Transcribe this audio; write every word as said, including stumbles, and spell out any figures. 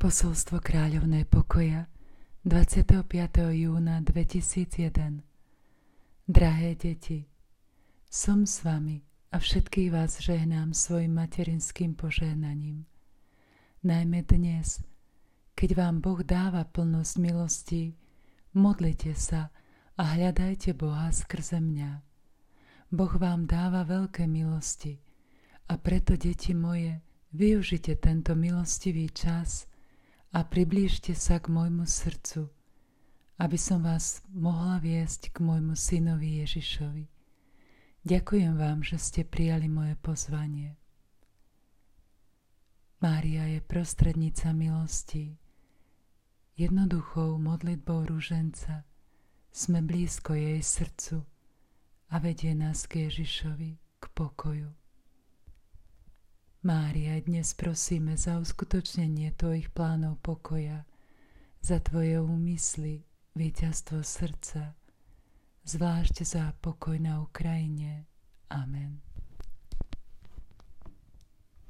Posolstvo kráľovnej pokoja dvadsiateho piateho júna dvetisícjeden. Drahé deti, som s vami a všetkých vás žehnám svojim materinským požehnaním. Najmä dnes, keď vám Boh dáva plnosť milostí, modlite sa a hľadajte Boha skrze mňa. Boh vám dáva veľké milosti a preto, deti moje, využite tento milostivý čas a priblížte sa k môjmu srdcu, aby som vás mohla viesť k môjmu synovi Ježišovi. Ďakujem vám, že ste prijali moje pozvanie. Mária je prostrednica milosti. Jednoduchou modlitbou ruženca sme blízko jej srdcu a vedie nás k Ježišovi, k pokoju. Mária, dnes prosíme za uskutočnenie tvojich plánov pokoja, za tvoje úmysly, víťazstvo srdca, zvlášť za pokoj na Ukrajine,